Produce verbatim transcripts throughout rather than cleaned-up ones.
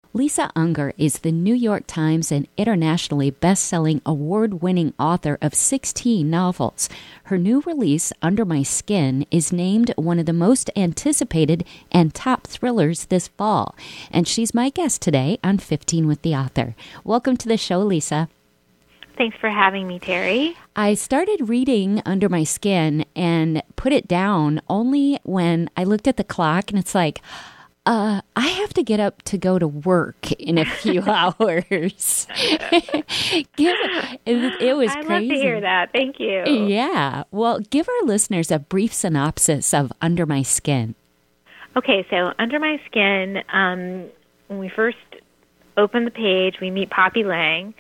Lisa Unger is the New York Times and internationally best-selling award-winning author of sixteen novels. Her new release, Under My Skin, is named one of the most anticipated and top thrillers this fall. And she's my guest today on fifteen with the Author. Welcome to the show, Lisa. Thanks for having me, Terry. I started reading Under My Skin and put it down only when I looked at the clock and it's like, Uh, I have to get up to go to work in a few hours. give, it, it was I crazy. love to hear that. Thank you. Yeah. Well, give our listeners a brief synopsis of Under My Skin. Okay, so Under My Skin, um, when we first open the page, we meet Poppy Lang,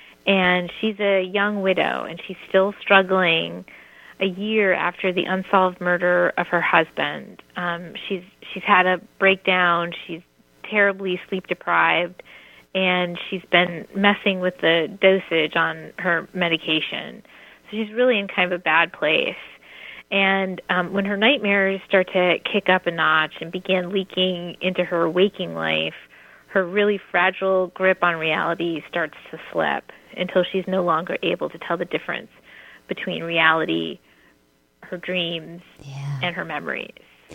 and she's a young widow, and she's still struggling a year after the unsolved murder of her husband. Um, she's she's had a breakdown. She's terribly sleep deprived, and she's been messing with the dosage on her medication. So she's really in kind of a bad place. And um, when her nightmares start to kick up a notch and begin leaking into her waking life, her really fragile grip on reality starts to slip until she's no longer able to tell the difference between reality, her dreams, yeah. and her memories.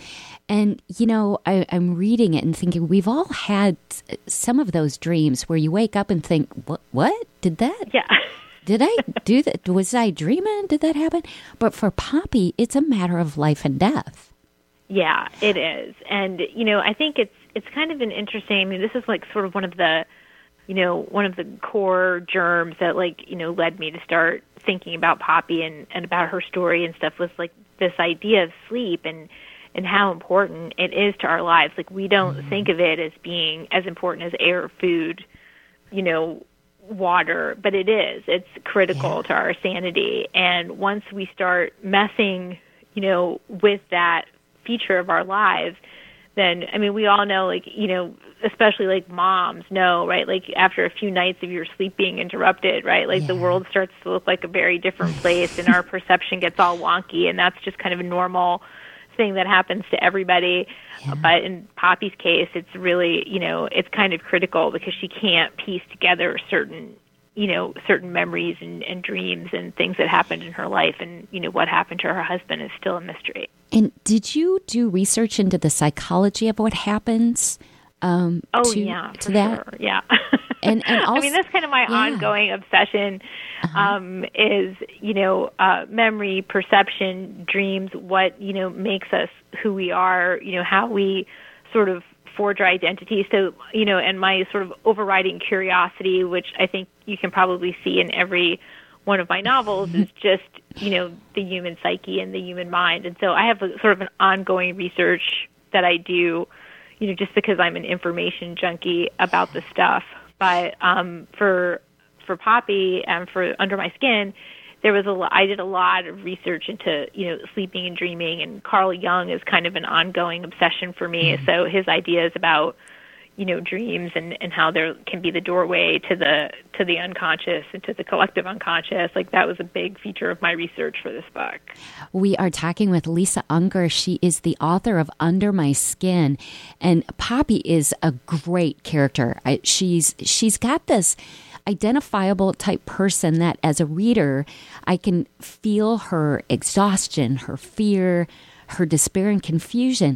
And, you know, I, I'm reading it and thinking we've all had some of those dreams where you wake up and think, what? What? Did that? Yeah. Did I do that? Was I dreaming? Did that happen? But for Poppy, it's a matter of life and death. Yeah, it is. And, you know, I think it's it's kind of an interesting, I mean, this is like sort of one of the, you know, one of the core germs that, like, you know, led me to start thinking about Poppy and, and about her story and stuff was, like, this idea of sleep and, and how important it is to our lives. Like, we don't mm-hmm. think of it as being as important as air, food, you know, water, but it is. It's critical yeah. to our sanity. And once we start messing, you know, with that feature of our lives, then, I mean, we all know, like, you know, especially like moms know, right? Like after a few nights of your sleep being interrupted, right? Like yeah. the world starts to look like a very different place and our perception gets all wonky, and that's just kind of a normal thing that happens to everybody. Yeah. But in Poppy's case, it's really, you know, it's kind of critical because she can't piece together certain, you know, certain memories and, and dreams and things that happened in her life, and, you know, what happened to her husband is still a mystery. And did you do research into the psychology of what happens? Um, oh, to, yeah, to for that? sure. Yeah. And, and also, I mean, that's kind of my yeah. ongoing obsession uh-huh. um, is, you know, uh, memory, perception, dreams, what, you know, makes us who we are, you know, how we sort of forge our identity. So, you know, and my sort of overriding curiosity, which I think you can probably see in every one of my novels, is just, you know, the human psyche and the human mind. And so I have a, sort of an ongoing research that I do, you know, just because I'm an information junkie about this stuff. But um, for for Poppy and for Under My Skin, there was a I did a lot of research into, you know, sleeping and dreaming, and Carl Jung is kind of an ongoing obsession for me. Mm-hmm. So his ideas about, you know, dreams and, and how there can be the doorway to the to the unconscious and to the collective unconscious, like that was a big feature of my research for this book. We are talking with Lisa Unger. She is the author of Under My Skin, and Poppy is a great character. I, she's she's got this identifiable type person that as a reader, I can feel her exhaustion, her fear, her despair and confusion.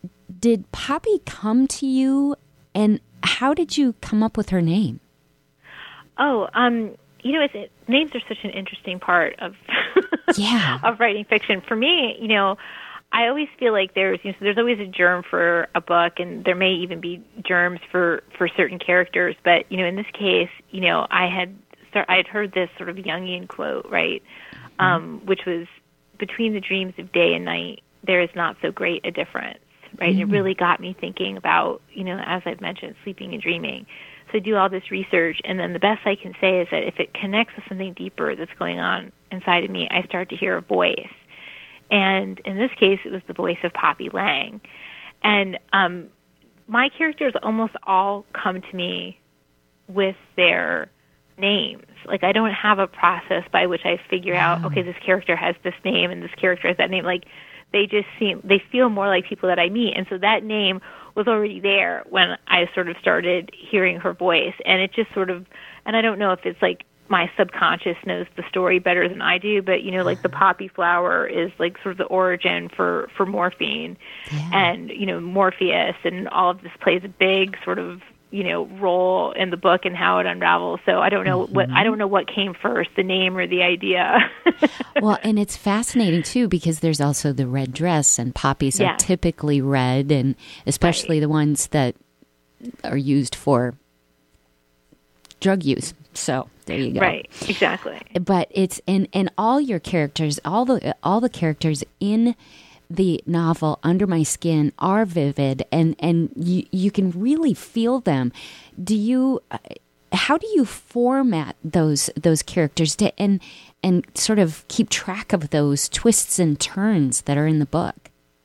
Did Poppy come to you, and how did you come up with her name? Oh, um, you know, it's, it, names are such an interesting part of yeah. of writing fiction. For me, you know, I always feel like there's you know, there's always a germ for a book, and there may even be germs for, for certain characters. But you know, in this case, you know, I had start, I had heard this sort of Jungian quote, right, mm-hmm. um, which was, "Between the dreams of day and night, there is not so great a difference." Right, mm-hmm. And it really got me thinking about, you know, as I've mentioned, sleeping and dreaming. So I do all this research, and then the best I can say is that if it connects with something deeper that's going on inside of me, I start to hear a voice. And in this case, it was the voice of Poppy Lang. And um, my characters almost all come to me with their names. Like, I don't have a process by which I figure wow. out, okay, this character has this name and this character has that name. Like, they just seem, they feel more like people that I meet. And so that name was already there when I sort of started hearing her voice. And it just sort of, and I don't know if it's like my subconscious knows the story better than I do, but, you know, like the poppy flower is like sort of the origin for, for morphine. Yeah. And, you know, Morpheus and all of this plays a big sort of, you know, role in the book and how it unravels. So I don't know mm-hmm. what, I don't know what came first, the name or the idea. Well, and it's fascinating too, because there's also the red dress, and poppies yeah. are typically red, and especially right. the ones that are used for drug use. So there you go. Right, exactly. But it's in, in all your characters, all the all the characters in the novel Under My Skin are vivid, and, and you, you can really feel them. Do you, how do you format those those characters to and and sort of keep track of those twists and turns that are in the book?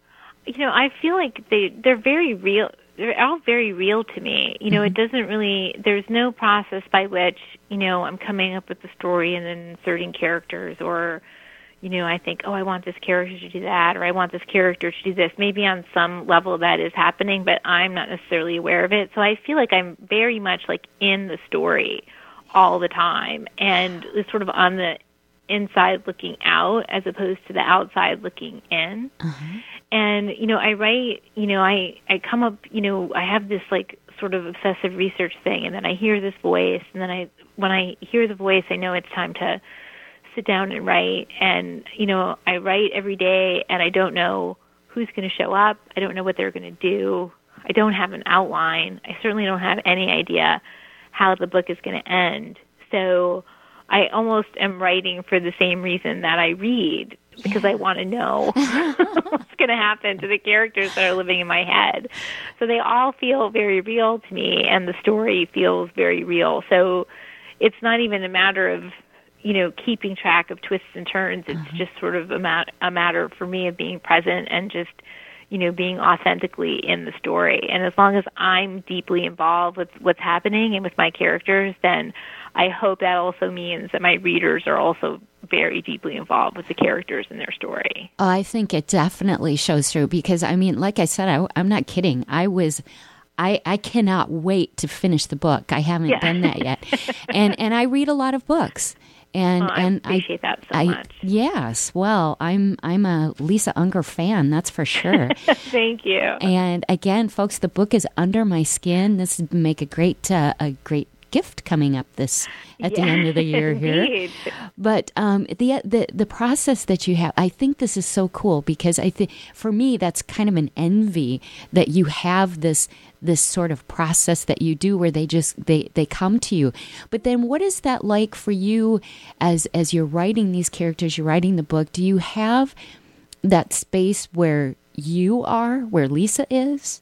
You know, I feel like they they're very real. They're all very real to me. You know, mm-hmm. it doesn't really, there's no process by which, you know, I'm coming up with the story and then inserting characters, or, you know, I think, oh, I want this character to do that, or I want this character to do this. Maybe on some level that is happening, but I'm not necessarily aware of it. So I feel like I'm very much like in the story all the time, and it's sort of on the inside looking out as opposed to the outside looking in. Uh-huh. And, you know, I write, you know, I, I come up, you know, I have this like sort of obsessive research thing, and then I hear this voice, and then I, when I hear the voice, I know it's time to sit down and write. And, you know, I write every day, and I don't know who's going to show up. I don't know what they're going to do. I don't have an outline. I certainly don't have any idea how the book is going to end. So I almost am writing for the same reason that I read, because I want to know what's going to happen to the characters that are living in my head. So they all feel very real to me, and the story feels very real. So it's not even a matter of, you know, keeping track of twists and turns. It's uh-huh. just sort of a, mat- a matter for me of being present and just, you know, being authentically in the story. And as long as I'm deeply involved with what's happening and with my characters, then I hope that also means that my readers are also very deeply involved with the characters in their story. I think it definitely shows through, because, I mean, like I said, I, I'm not kidding. I was... I, I cannot wait to finish the book. I haven't yeah. done that yet. and and I read a lot of books. And, oh, I and appreciate I, that so I, much. Yes. Well, I'm I'm a Lisa Unger fan, that's for sure. Thank you. And again, folks, the book is Under My Skin. This would make a great uh, a great gift coming up this at yeah, the end of the year here. But um, the the the process that you have, I think this is so cool, because I think for me that's kind of an envy that you have this this sort of process that you do where they just they they come to you. But then what is that like for you as as you're writing these characters, you're writing the book? Do you have that space where you are, where Lisa is?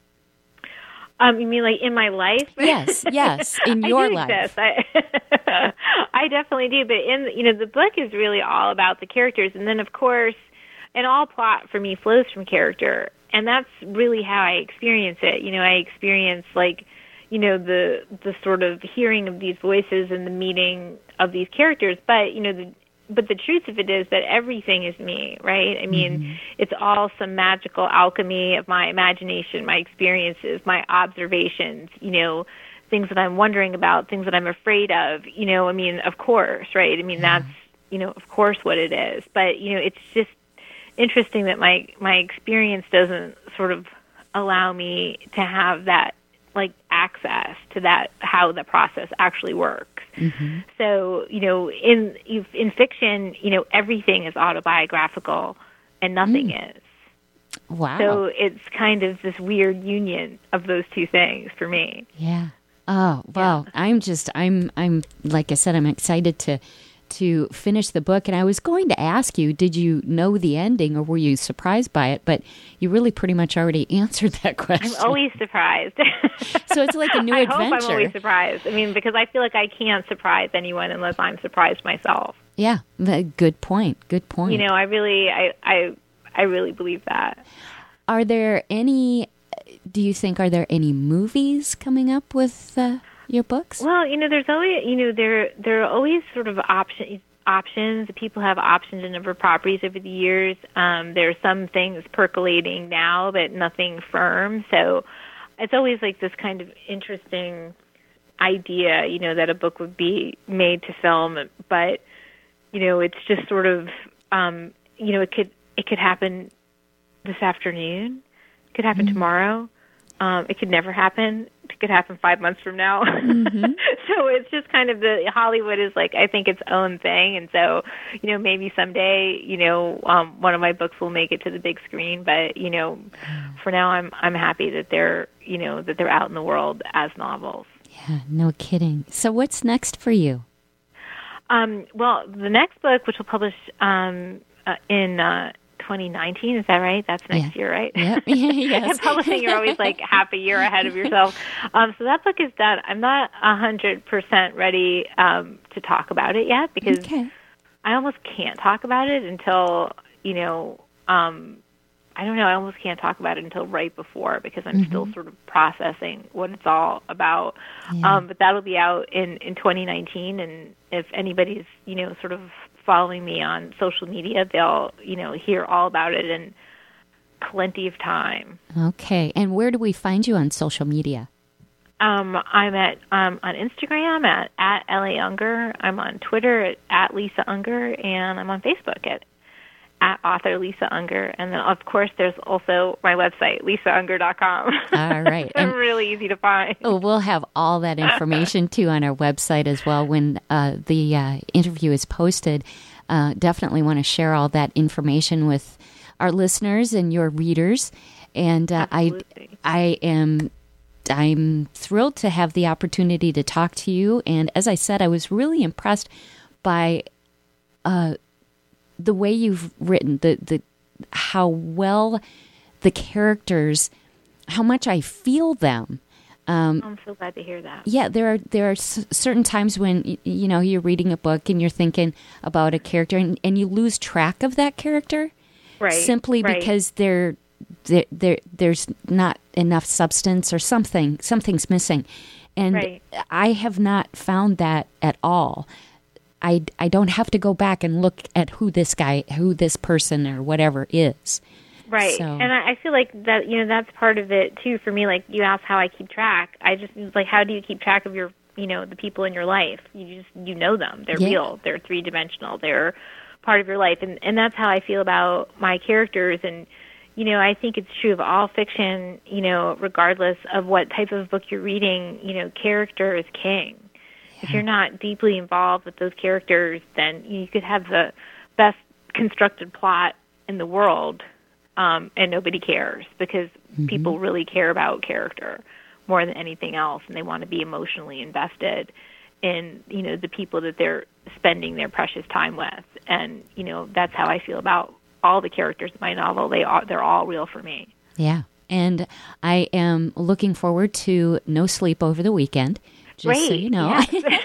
Um, you mean like in my life? Yes, yes, in your I do life. Exist. I, I definitely do. But in you know, the book is really all about the characters, and then of course, and all plot for me flows from character, and that's really how I experience it. You know, I experience like, you know, the the sort of hearing of these voices and the meeting of these characters. But you know, the But the truth of it is that everything is me, right? I mean, mm-hmm. it's all some magical alchemy of my imagination, my experiences, my observations, you know, things that I'm wondering about, things that I'm afraid of, you know, I mean, of course, right? I mean, yeah. that's, you know, of course what it is. But, you know, it's just interesting that my, my experience doesn't sort of allow me to have that, like, access to that, how the process actually works. Mm-hmm. So, you know, in in fiction, you know, everything is autobiographical and nothing mm. is. Wow. So it's kind of this weird union of those two things for me. Yeah. Oh, wow. Yeah. I'm just, I'm, I'm, like I said, I'm excited to to finish the book. And I was going to ask you, did you know the ending or were you surprised by it? But you really pretty much already answered that question. I'm always surprised. So it's like a new I adventure. I hope I'm always surprised. I mean, because I feel like I can't surprise anyone unless I'm surprised myself. Yeah, good point. Good point. You know, I really, I, I, I really believe that. Are there any, do you think, are there any movies coming up with uh, your books? Well, you know, there's always, you know, there there are always sort of options. Options. People have optioned a number of properties over the years. Um, there are some things percolating now, but nothing firm. So it's always like this kind of interesting idea, you know, that a book would be made to film, but, you know, it's just sort of, um, you know, it could, it could happen this afternoon, it could happen mm-hmm. tomorrow, um, it could never happen, it could happen five months from now. Mm-hmm. So it's just kind of the, Hollywood is like, I think its own thing. And so, you know, maybe someday, you know, um, one of my books will make it to the big screen, but, you know, for now I'm, I'm happy that they're, you know, that they're out in the world as novels. Yeah, no kidding. So what's next for you? Um, well, the next book, which will publish um, uh, in uh, twenty nineteen, is that right? That's next yeah. year, right? Yep. Yes. And publishing, you're always like half a year ahead of yourself. Um, so that book is done. I'm not one hundred percent ready um, to talk about it yet because okay. I almost can't talk about it until, you know, um, I don't know, I almost can't talk about it until right before because I'm mm-hmm. still sort of processing what it's all about. Yeah. Um, but that'll be out in, in twenty nineteen, and if anybody's, you know, sort of following me on social media, they'll, you know, hear all about it in plenty of time. Okay. And where do we find you on social media? Um, I'm at um, on Instagram at, at L A Unger. I'm on Twitter at, at Lisa Unger, and I'm on Facebook at at author Lisa Unger. And then, of course, there's also my website, lisa unger dot com. All right. It's really easy to find. Oh, we'll have all that information, too, on our website as well when uh, the uh, interview is posted. Uh, definitely want to share all that information with our listeners and your readers. And uh, I, I am... I'm thrilled to have the opportunity to talk to you. And as I said, I was really impressed by uh, the way you've written, the, the how well the characters, how much I feel them. Um, I'm so glad to hear that. Yeah, there are there are s- certain times when, you know, you're reading a book and you're thinking about a character and, and you lose track of that character. Right. Simply right. because they're There, there, there's not enough substance or something, something's missing. And right. I have not found that at all. I, I don't have to go back and look at who this guy, who this person or whatever is. Right. So. And I, I feel like that, you know, that's part of it too for me. Like you asked how I keep track. I just, like, how do you keep track of your, you know, the people in your life? You just, you know them. They're yeah. real. They're three-dimensional. They're part of your life. And, and that's how I feel about my characters. And, you know, I think it's true of all fiction, you know, regardless of what type of book you're reading, you know, character is king. Yeah. If you're not deeply involved with those characters, then you could have the best constructed plot in the world, um, and nobody cares because mm-hmm. people really care about character more than anything else, and they want to be emotionally invested in, you know, the people that they're spending their precious time with. And, you know, that's how I feel about all the characters in my novel. They are, they're all real for me. Yeah. And I am looking forward to No Sleep over the weekend. Just Great. So you know. Yes.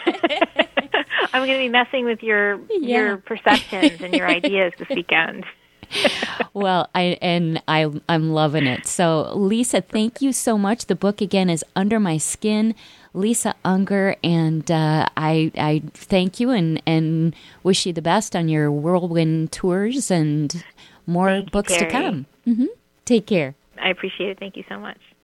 I'm going to be messing with your yeah. your perceptions and your ideas this weekend. Well, I and I I'm loving it. So, Lisa, thank you so much. The book again is Under My Skin, Lisa Unger, and uh, I I thank you and, and wish you the best on your whirlwind tours and more thank books you, to come. Mm-hmm. Take care. I appreciate it. Thank you so much.